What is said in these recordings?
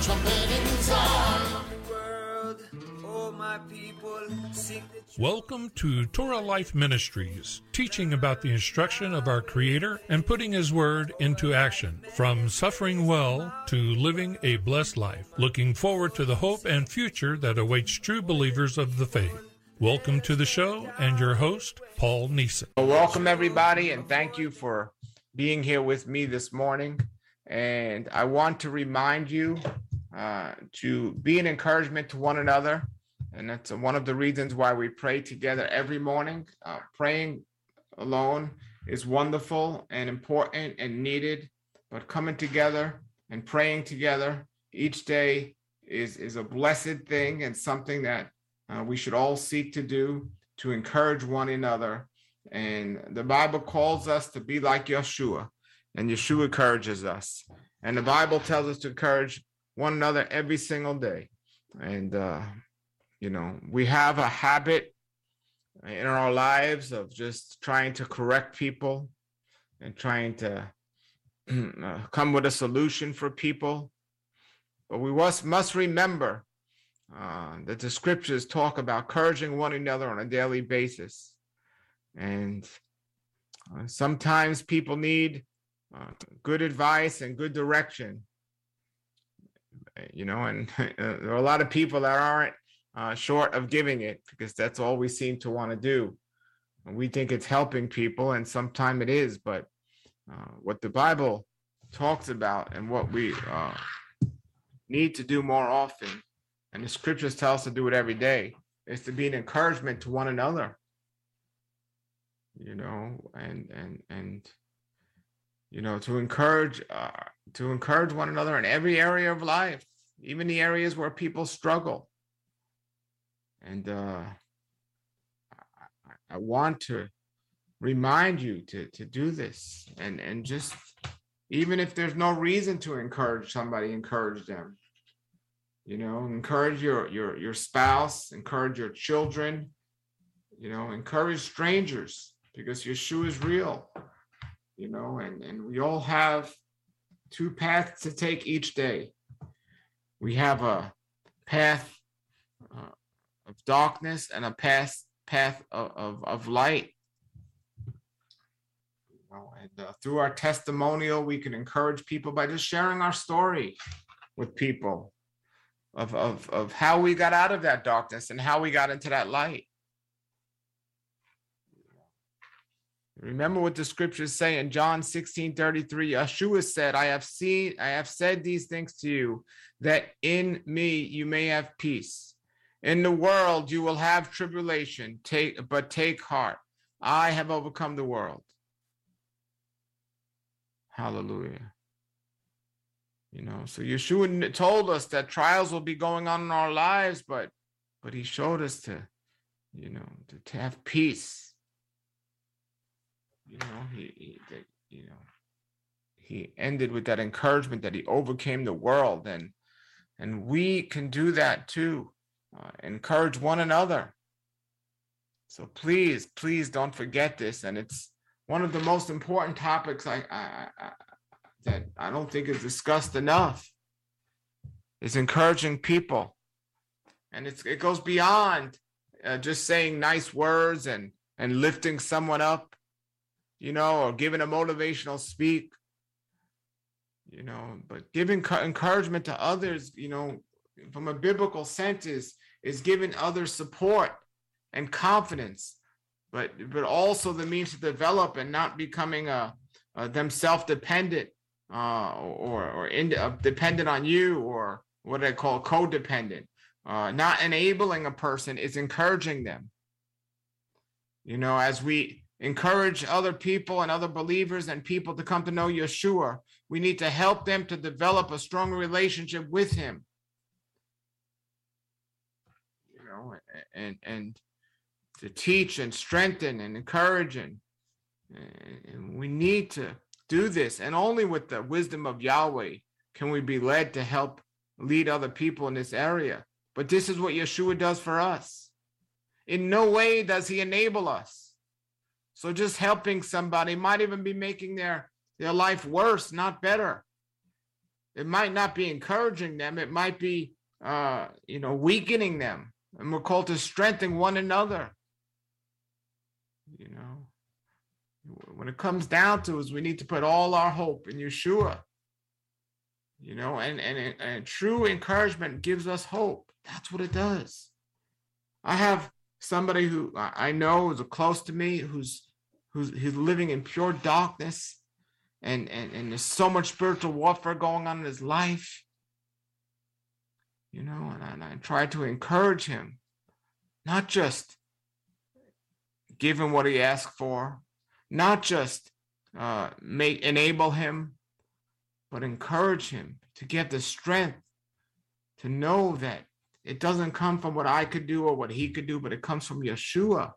trumpet in Zion. Welcome to Torah Life Ministries, teaching about the instruction of our Creator and putting His Word into action, from suffering well to living a blessed life, looking forward to the hope and future that awaits true believers of the faith. Welcome to the show and your host, Paul Neeson. Well, welcome everybody, and thank you for being here with me this morning. And I want to remind you to be an encouragement to one another. And that's one of the reasons why we pray together every morning. Praying alone is wonderful and important and needed, but coming together and praying together each day is a blessed thing and something that we should all seek to do to encourage one another. And the Bible calls us to be like Yeshua, and Yeshua encourages us. And the Bible tells us to encourage one another every single day. And we have a habit in our lives of just trying to correct people and trying to come with a solution for people. But we must remember that the scriptures talk about encouraging one another on a daily basis. And sometimes people need good advice and good direction. And there are a lot of people that aren't short of giving it, because that's all we seem to want to do. And we think it's helping people, and sometimes it is, but what the Bible talks about and what we need to do more often, and the scriptures tell us to do it every day, is to be an encouragement to one another. To encourage one another in every area of life, even the areas where people struggle. And I want to remind you to do this, and just, even if there's no reason to encourage somebody, encourage them. Encourage your spouse, encourage your children, encourage strangers, because Yeshua is real, and we all have two paths to take each day. We have a path of darkness and a path of light. Through our testimonial, we can encourage people by just sharing our story with people of how we got out of that darkness and how we got into that light. Remember what the scriptures say in John 16:33. Yeshua said, I have said these things to you, that in me you may have peace. In the world you will have tribulation, but take heart. I have overcome the world. Hallelujah. So Yeshua told us that trials will be going on in our lives, but he showed us to have peace. He ended with that encouragement that he overcame the world, and we can do that too. Encourage one another. So please don't forget this. And it's one of the most important topics that I don't think is discussed enough, is encouraging people. And it goes beyond just saying nice words and lifting someone up, or giving a motivational speak, but giving encouragement to others, from a biblical sense is giving others support and confidence, but also the means to develop and not becoming them self-dependent or dependent on you, or what I call codependent. Not enabling a person is encouraging them. As we encourage other people and other believers and people to come to know Yeshua, we need to help them to develop a strong relationship with him. And to teach and strengthen and encourage, and we need to do this. And only with the wisdom of Yahweh can we be led to help lead other people in this area. But this is what Yeshua does for us. In no way does he enable us. So just helping somebody might even be making their life worse, not better. It might not be encouraging them. It might be, weakening them. And we're called to strengthen one another. When it comes down to it, we need to put all our hope in Yeshua. And true encouragement gives us hope. That's what it does. I have somebody who I know is close to me who's living in pure darkness, and there's so much spiritual warfare going on in his life. And I try to encourage him, not just give him what he asked for, not just enable him, but encourage him to get the strength to know that it doesn't come from what I could do or what he could do, but it comes from Yeshua.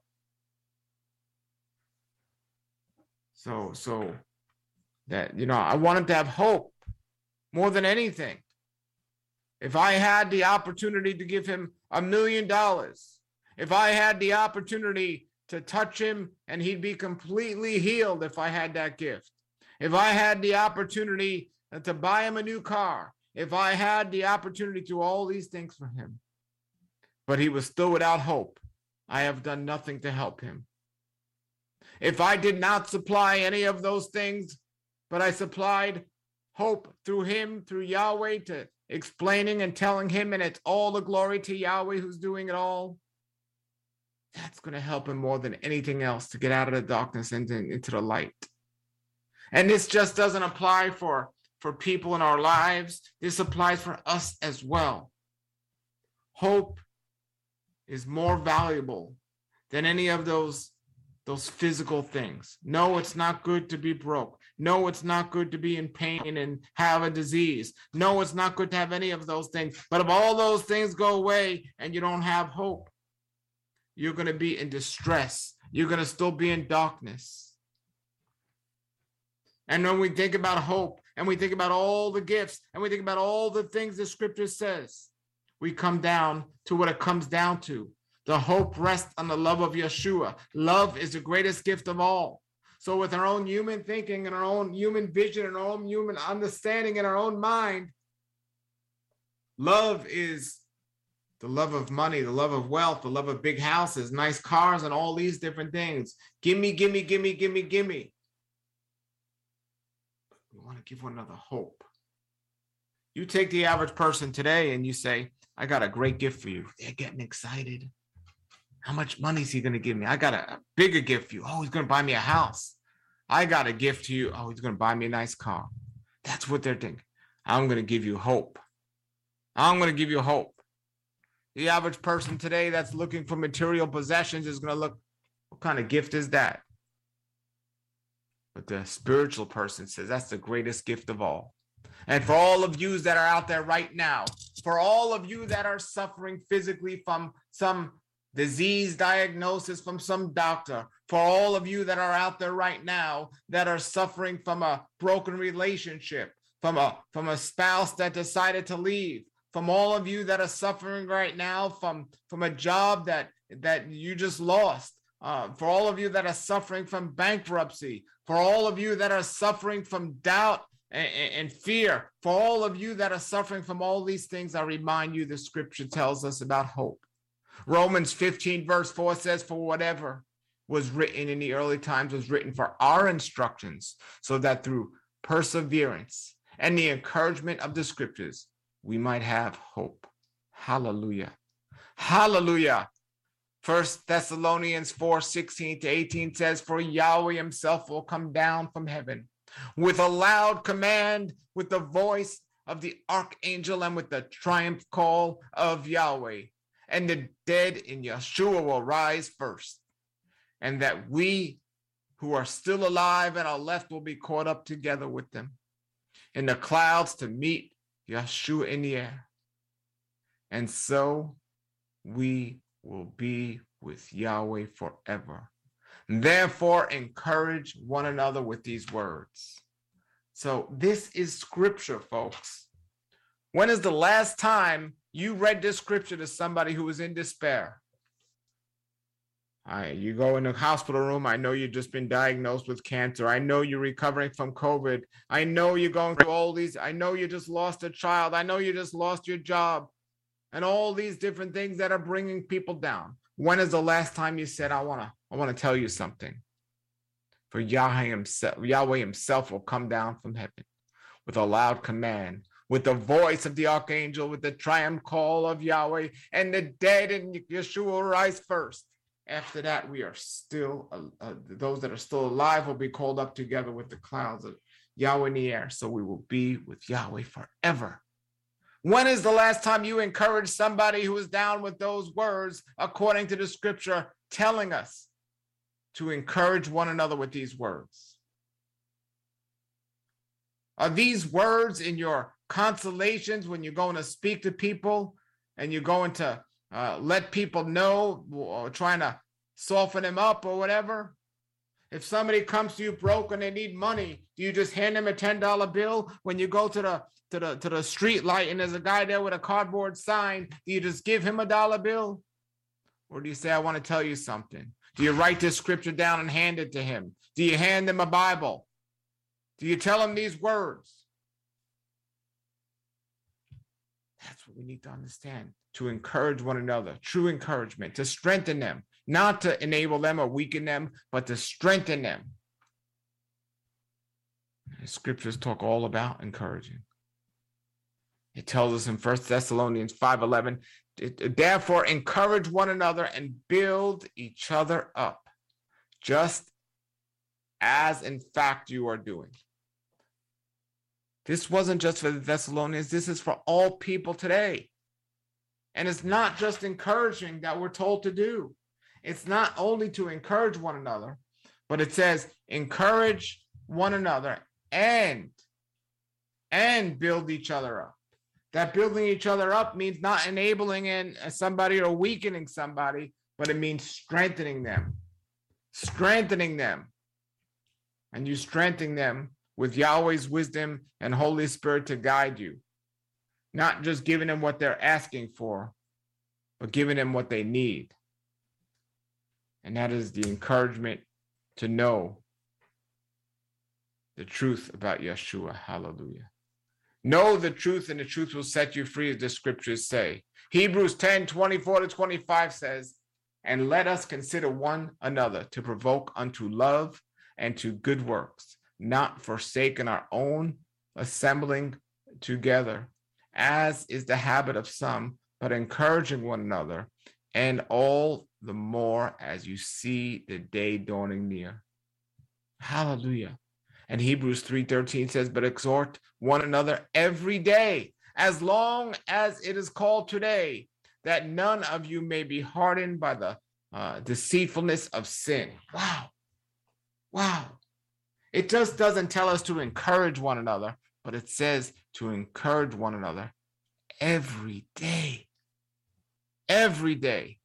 So that, I want him to have hope more than anything. If I had the opportunity to give him $1 million, if I had the opportunity to touch him and he'd be completely healed, if I had that gift, if I had the opportunity to buy him a new car, if I had the opportunity to do all these things for him, but he was still without hope, I have done nothing to help him. If I did not supply any of those things, but I supplied hope through him, through Yahweh, to explaining and telling him, and it's all the glory to Yahweh who's doing it all, that's going to help him more than anything else to get out of the darkness and into the light. And this just doesn't apply for people in our lives. This applies for us as well. Hope is more valuable than any of those physical things. No, it's not good to be broke. No, it's not good to be in pain and have a disease. No, it's not good to have any of those things. But if all those things go away and you don't have hope, you're going to be in distress. You're going to still be in darkness. And when we think about hope, and we think about all the gifts, and we think about all the things the scripture says, we come down to what it comes down to. The hope rests on the love of Yeshua. Love is the greatest gift of all. So with our own human thinking and our own human vision and our own human understanding in our own mind, love is the love of money, the love of wealth, the love of big houses, nice cars, and all these different things. Gimme, gimme, gimme, gimme, gimme. But we want to give one another hope. You take the average person today and you say, I got a great gift for you. They're getting excited. How much money is he going to give me? I got a bigger gift for you. Oh, he's going to buy me a house. I got a gift to you. Oh, he's going to buy me a nice car. That's what they're thinking. I'm going to give you hope. I'm going to give you hope. The average person today that's looking for material possessions is going to look, what kind of gift is that? But the spiritual person says that's the greatest gift of all. And for all of you that are out there right now, for all of you that are suffering physically from some disease diagnosis from some doctor, for all of you that are out there right now that are suffering from a broken relationship, from a spouse that decided to leave, from all of you that are suffering right now from a job that you just lost, for all of you that are suffering from bankruptcy, for all of you that are suffering from doubt and fear, for all of you that are suffering from all these things, I remind you the scripture tells us about hope. Romans 15 verse 4 says, for whatever was written in the early times was written for our instructions, so that through perseverance and the encouragement of the scriptures, we might have hope. Hallelujah. Hallelujah. 1 Thessalonians 4:16-18 says, for Yahweh himself will come down from heaven with a loud command, with the voice of the archangel, and with the triumph call of Yahweh. And the dead in Yeshua will rise first. And that we who are still alive and are left will be caught up together with them in the clouds to meet Yeshua in the air. And so we will be with Yahweh forever. Therefore, encourage one another with these words. So this is scripture, folks. When is the last time you read this scripture to somebody who was in despair? You go in the hospital room. I know you've just been diagnosed with cancer. I know you're recovering from COVID. I know you're going through all these. I know you just lost a child. I know you just lost your job and all these different things that are bringing people down. When is the last time you said, I want to tell you something? For Yahweh himself will come down from heaven with a loud command, with the voice of the archangel, with the triumph call of Yahweh, and the dead in Yeshua will rise first. After that, we are still, those that are still alive will be called up together with the clouds of Yahweh in the air. So we will be with Yahweh forever. When is the last time you encouraged somebody who is down with those words, according to the scripture, telling us to encourage one another with these words? Are these words in your consolations when you're going to speak to people and you're going to let people know, or trying to soften them up or whatever? If somebody comes to you broke and they need money, do you just hand them a $10 bill? When you go to the street light and there's a guy there with a cardboard sign, do you just give him a $1 bill? Or do you say, I want to tell you something? Do you write this scripture down and hand it to him? Do you hand him a Bible? Do you tell him these words? That's what we need to understand. To encourage one another, true encouragement, to strengthen them, not to enable them or weaken them, but to strengthen them. The scriptures talk all about encouraging. It tells us in 1 Thessalonians 5:11, therefore encourage one another and build each other up, just as in fact you are doing. This wasn't just for the Thessalonians, this is for all people today. And it's not just encouraging that we're told to do. It's not only to encourage one another, but it says encourage one another and build each other up. That building each other up means not enabling somebody or weakening somebody, but it means strengthening them. Strengthening them. And you strengthen them with Yahweh's wisdom and Holy Spirit to guide you. Not just giving them what they're asking for, but giving them what they need. And that is the encouragement to know the truth about Yeshua. Hallelujah. Know the truth, and the truth will set you free, as the scriptures say. Hebrews 10:24-25 says, and let us consider one another to provoke unto love and to good works, not forsaking our own assembling together, as is the habit of some, but encouraging one another, and all the more as you see the day dawning near. Hallelujah. And Hebrews 3:13 says, but exhort one another every day, as long as it is called today, that none of you may be hardened by the deceitfulness of sin. Wow. Wow. It just doesn't tell us to encourage one another, but it says to encourage one another every day. Every day.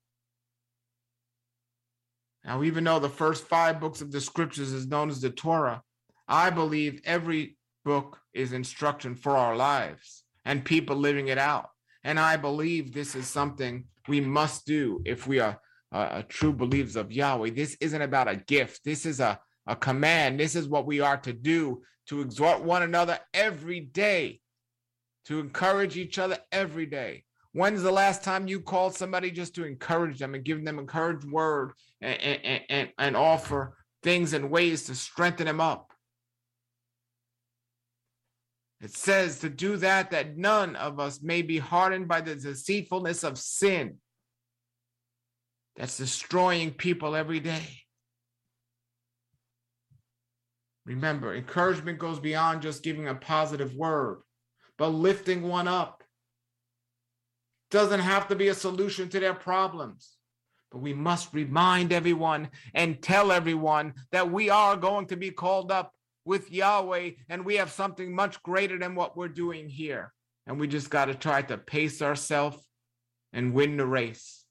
Now, even though the first 5 books of the scriptures is known as the Torah, I believe every book is instruction for our lives and people living it out. And I believe this is something we must do if we are true believers of Yahweh. This isn't about a gift. This is a command. This is what we are to do, to exhort one another every day, to encourage each other every day. When's the last time you called somebody just to encourage them and give them encouraged word and offer things and ways to strengthen them up? It says to do that none of us may be hardened by the deceitfulness of sin that's destroying people every day. Remember, encouragement goes beyond just giving a positive word, but lifting one up. Doesn't have to be a solution to their problems, but we must remind everyone and tell everyone that we are going to be called up with Yahweh, and we have something much greater than what we're doing here. And we just got to try to pace ourselves and win the race,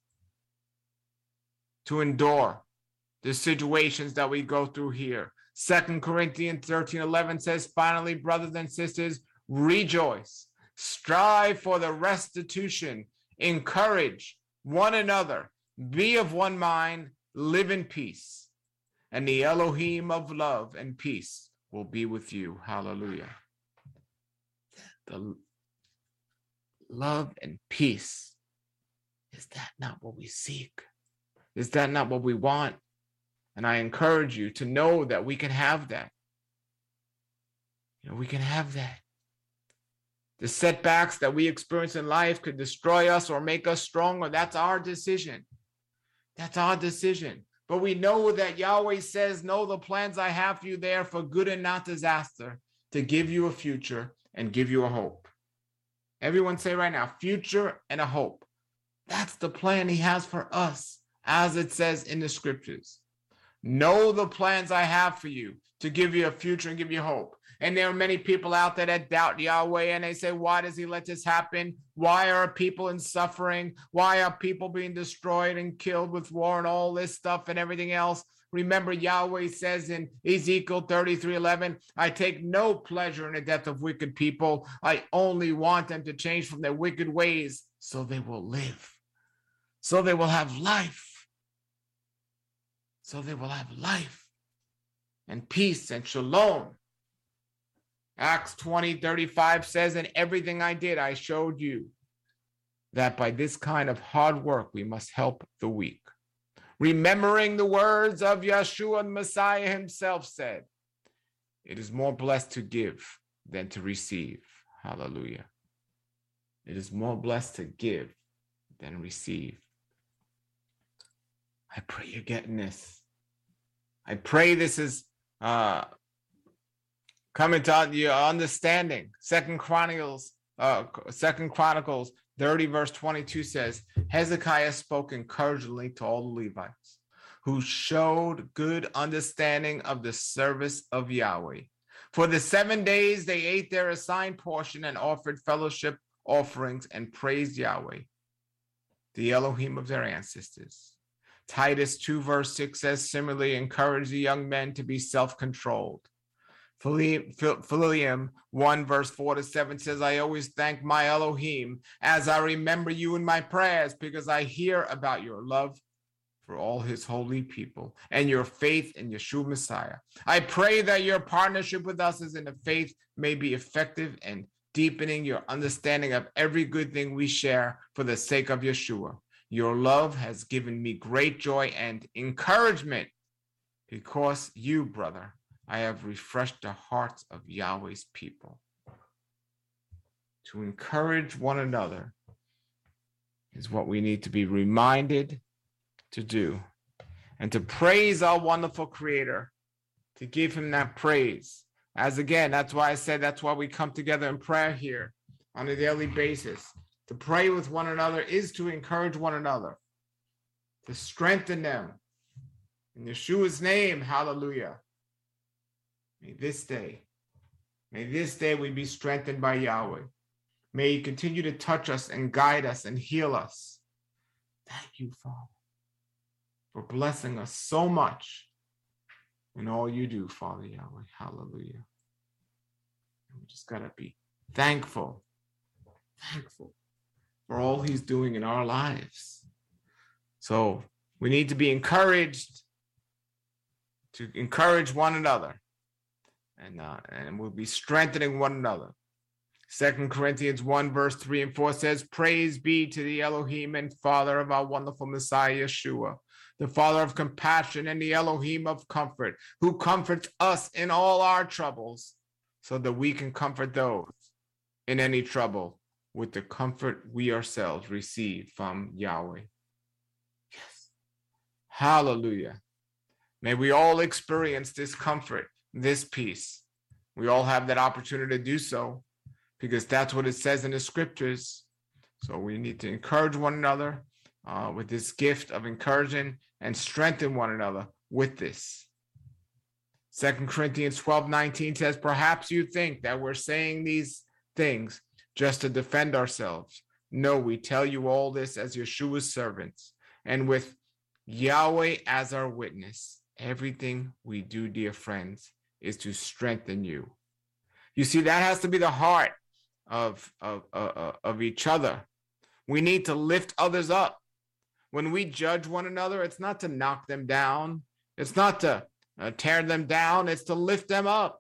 to endure the situations that we go through here. 2 Corinthians 13:11 says, finally, brothers and sisters, rejoice, strive for the restitution, encourage one another, be of one mind, live in peace, and the Elohim of love and peace will be with you. Hallelujah. The love and peace, is that not what we seek? Is that not what we want? And I encourage you to know that we can have that. We can have that. The setbacks that we experience in life could destroy us or make us stronger. That's our decision. That's our decision. But we know that Yahweh says, know the plans I have for you there for good and not disaster, to give you a future and give you a hope. Everyone say right now, future and a hope. That's the plan he has for us, as it says in the scriptures. Know the plans I have for you, to give you a future and give you hope. And there are many people out there that doubt Yahweh, and they say, why does he let this happen? Why are people in suffering? Why are people being destroyed and killed with war and all this stuff and everything else? Remember, Yahweh says in Ezekiel 33:11, I take no pleasure in the death of wicked people. I only want them to change from their wicked ways so they will live. So they will have life. So they will have life and peace and shalom. Acts 20:35 says, in everything I did, I showed you that by this kind of hard work, we must help the weak. Remembering the words of Yeshua, the Messiah himself said, it is more blessed to give than to receive. Hallelujah. It is more blessed to give than receive. I pray you're getting this. I pray this is coming to your understanding. Second Chronicles 30 verse 22 says, Hezekiah spoke encouragingly to all the Levites who showed good understanding of the service of Yahweh. For the 7 days they ate their assigned portion and offered fellowship offerings and praised Yahweh, the Elohim of their ancestors. Titus 2 verse 6 says, similarly encourage the young men to be self-controlled. Philippians 1 verse 4-7 says, I always thank my Elohim as I remember you in my prayers, because I hear about your love for all his holy people and your faith in Yeshua Messiah. I pray that your partnership with us as in the faith may be effective and deepening your understanding of every good thing we share for the sake of Yeshua. Your love has given me great joy and encouragement, because you, brother, I have refreshed the hearts of Yahweh's people. To encourage one another is what we need to be reminded to do, and to praise our wonderful Creator, to give him that praise. As again, that's why I said that's why we come together in prayer here on a daily basis. To pray with one another is to encourage one another, to strengthen them. In Yeshua's name, hallelujah. May this day we be strengthened by Yahweh. May he continue to touch us and guide us and heal us. Thank you, Father, for blessing us so much in all you do, Father Yahweh. Hallelujah. We just got to be thankful for all he's doing in our lives. So we need to be encouraged, to encourage one another. And we'll be strengthening one another. 2 Corinthians 1 verse 3 and 4 says, praise be to the Elohim and Father of our wonderful Messiah Yeshua, the Father of compassion and the Elohim of comfort, who comforts us in all our troubles, so that we can comfort those in any trouble with the comfort we ourselves receive from Yahweh. Yes. Hallelujah. May we all experience this comfort, this peace. We all have that opportunity to do so, because that's what it says in the scriptures. So we need to encourage one another with this gift of encouraging, and strengthen one another with this. 2 Corinthians 12:19 says, perhaps you think that we're saying these things just to defend ourselves. No, we tell you all this as Yeshua's servants, and with Yahweh as our witness. Everything we do, dear friends, is to strengthen you. You see, that has to be the heart of each other. We need to lift others up. When we judge one another, it's not to knock them down. It's not to tear them down. It's to lift them up.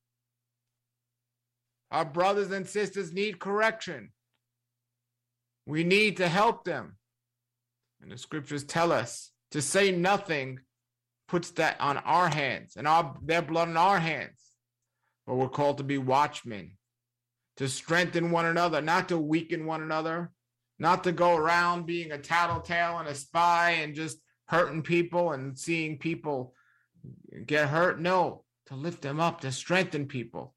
Our brothers and sisters need correction. We need to help them. And the scriptures tell us to say nothing puts that on our hands and their blood on our hands. But we're called to be watchmen, to strengthen one another, not to weaken one another, not to go around being a tattletale and a spy and just hurting people and seeing people get hurt. No, to lift them up, to strengthen people.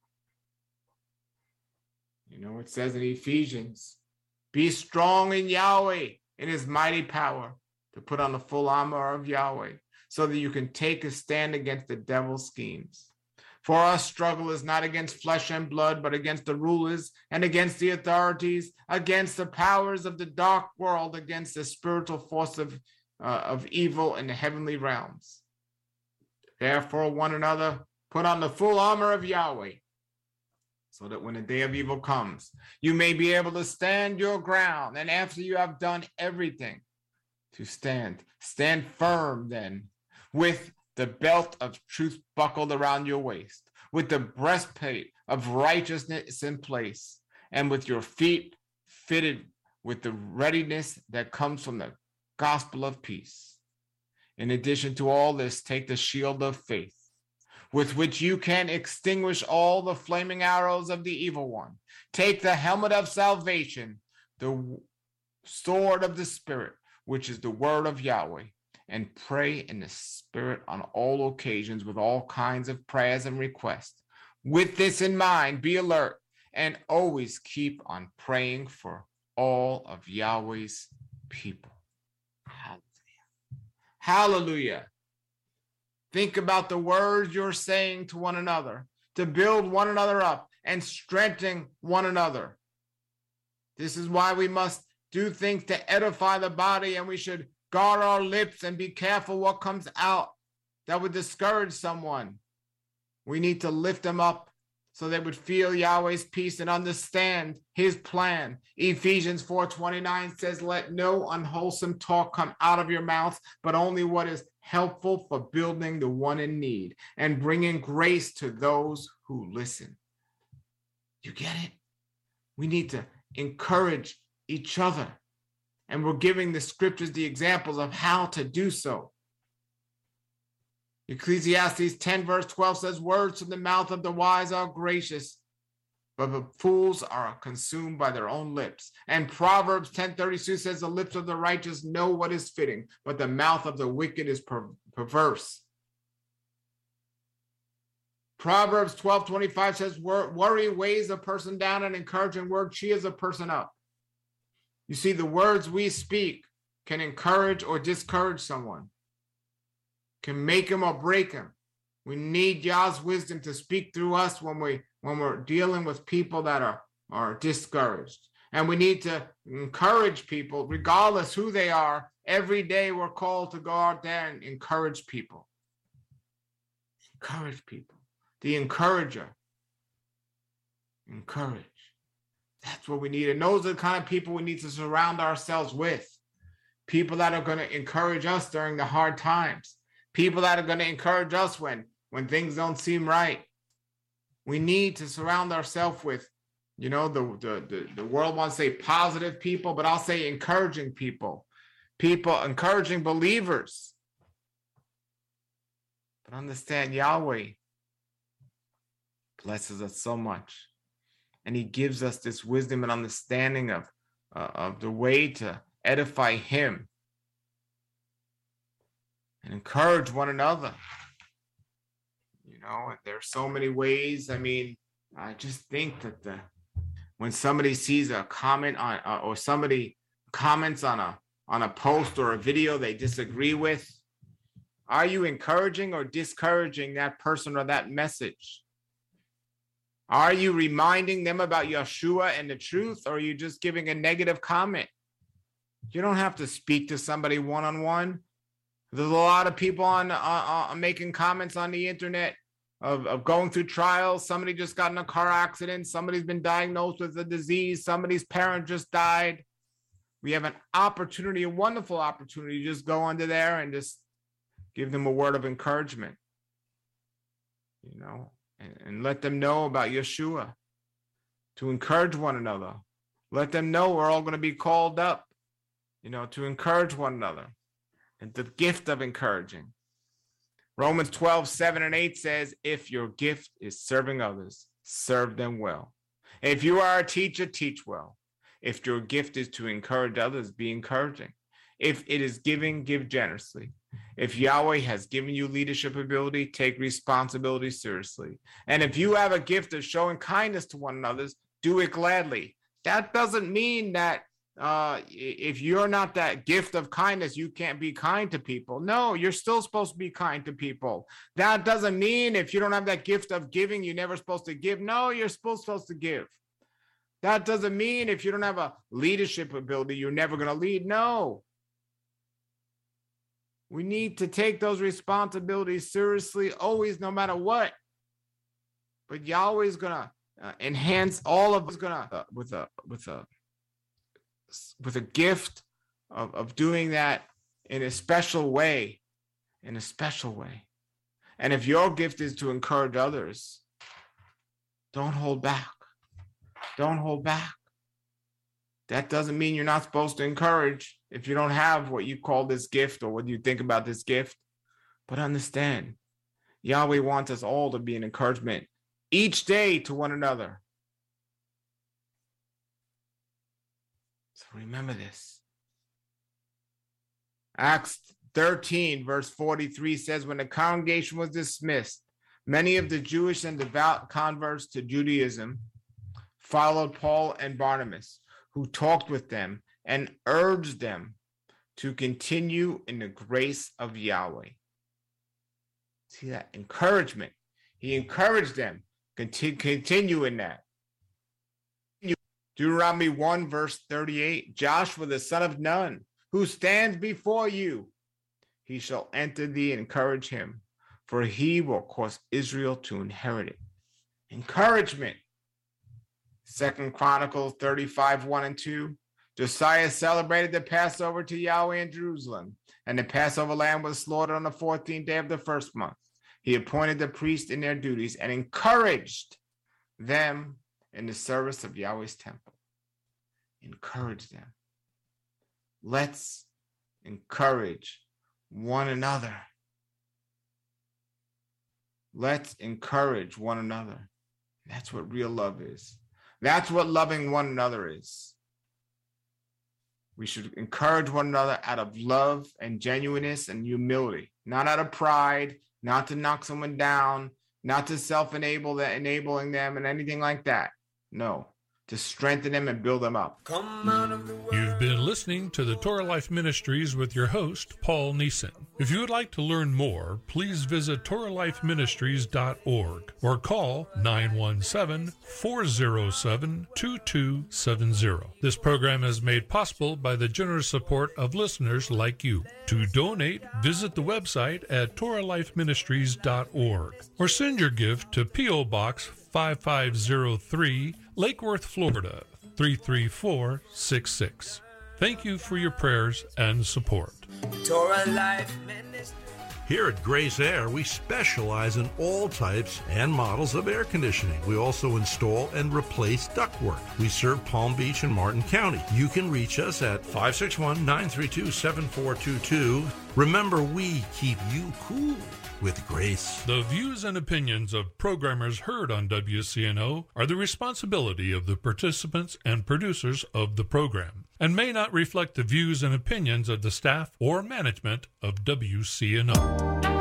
You know, it says in Ephesians, be strong in Yahweh, in his mighty power, to put on the full armor of Yahweh, so that you can take a stand against the devil's schemes. For our struggle is not against flesh and blood, but against the rulers and against the authorities, against the powers of the dark world, against the spiritual force of evil in the heavenly realms. Therefore, one another, put on the full armor of Yahweh, so that when the day of evil comes, you may be able to stand your ground. And after you have done everything, to stand firm then, with the belt of truth buckled around your waist, with the breastplate of righteousness in place, and with your feet fitted with the readiness that comes from the gospel of peace. In addition to all this, take the shield of faith, with which you can extinguish all the flaming arrows of the evil one. Take the helmet of salvation, the sword of the Spirit, which is the word of Yahweh, and pray in the Spirit on all occasions with all kinds of prayers and requests. With this in mind, be alert and always keep on praying for all of Yahweh's people. Hallelujah. Hallelujah. Think about the words you're saying to one another, to build one another up and strengthen one another. This is why we must do things to edify the body, and we should guard our lips and be careful what comes out that would discourage someone. We need to lift them up so they would feel Yahweh's peace and understand his plan. Ephesians 4:29 says, let no unwholesome talk come out of your mouth, but only what is helpful for building the one in need and bringing grace to those who listen. You get it? We need to encourage each other. And we're giving the scriptures the examples of how to do so. Ecclesiastes 10 verse 12 says, words from the mouth of the wise are gracious, but the fools are consumed by their own lips. And Proverbs 10:32 says, the lips of the righteous know what is fitting, but the mouth of the wicked is perverse. Proverbs 12:25 says, worry weighs a person down, and encouraging word cheers a person up. You see, the words we speak can encourage or discourage someone, can make him or break him. We need Yah's wisdom to speak through us when we're dealing with people that are discouraged. And we need to encourage people, regardless who they are. Every day we're called to go out there and encourage people. Encourage people. The encourager. Encourage. That's what we need. And those are the kind of people we need to surround ourselves with. People that are going to encourage us during the hard times. People that are going to encourage us when things don't seem right. We need to surround ourselves with, you know, the world wants to say positive people, but I'll say encouraging people. People, encouraging believers. But understand, Yahweh blesses us so much. And he gives us this wisdom and understanding of the way to edify him and encourage one another. You know, there's so many ways. I mean, I just think that when somebody sees a comment on, or somebody comments on a post or a video they disagree with, are you encouraging or discouraging that person or that message? Are you reminding them about Yeshua and the truth, or are you just giving a negative comment? You don't have to speak to somebody one-on-one. There's a lot of people on making comments on the internet of going through trials. Somebody just got in a car accident. Somebody's been diagnosed with a disease. Somebody's parent just died. We have an opportunity, a wonderful opportunity to just go under there and just give them a word of encouragement, and let them know about Yeshua, to encourage one another. Let them know we're all going to be called up, to encourage one another, and the gift of encouraging. Romans 12:7-8 says, if your gift is serving others, serve them well. If you are a teacher, teach well. If your gift is to encourage others, be encouraging. If it is giving, give generously. If Yahweh has given you leadership ability, take responsibility seriously. And if you have a gift of showing kindness to one another, do it gladly. That doesn't mean that if you're not that gift of kindness, you can't be kind to people. No, you're still supposed to be kind to people. That doesn't mean if you don't have that gift of giving, you're never supposed to give. No, you're supposed to give. That doesn't mean if you don't have a leadership ability, you're never going to lead. No. We need to take those responsibilities seriously, always, no matter what. But Yahweh is going to enhance all of us, with a gift of doing that in a special way, And if your gift is to encourage others, don't hold back. Don't hold back. That doesn't mean you're not supposed to encourage if you don't have what you call this gift or what you think about this gift. But understand, Yahweh wants us all to be an encouragement each day to one another. So remember this. Acts 13, verse 43 says, when the congregation was dismissed, many of the Jewish and devout converts to Judaism followed Paul and Barnabas, who talked with them and urged them to continue in the grace of Yahweh. See that? Encouragement. He encouraged them. Continue in that. Deuteronomy 1, verse 38, Joshua the son of Nun, who stands before you, he shall enter thee and encourage him, for he will cause Israel to inherit it. Encouragement. 2 Chronicles 35, 1 and 2. Josiah celebrated the Passover to Yahweh in Jerusalem, and the Passover lamb was slaughtered on the 14th day of the first month. He appointed the priests in their duties and encouraged them in the service of Yahweh's temple. Encourage them. Let's encourage one another. Let's encourage one another. That's what real love is. That's what loving one another is. We should encourage one another out of love and genuineness and humility, not out of pride, not to knock someone down, not to enabling them and anything like that. No, to strengthen them and build them up. You've been listening to the Torah Life Ministries with your host, Paul Neeson. If you would like to learn more, please visit TorahLifeMinistries.org or call 917-407-2270. This program is made possible by the generous support of listeners like you. To donate, visit the website at TorahLifeMinistries.org or send your gift to P.O. Box 5503, Lake Worth, Florida, 33466. Thank you for your prayers and support. Torah Life Ministry. Here at Grace Air, we specialize in all types and models of air conditioning. We also install and replace ductwork. We serve Palm Beach and Martin County. You can reach us at 561-932-7422. Remember, we keep you cool with grace. The views and opinions of programmers heard on WCNO are the responsibility of the participants and producers of the program, and may not reflect the views and opinions of the staff or management of WCNO.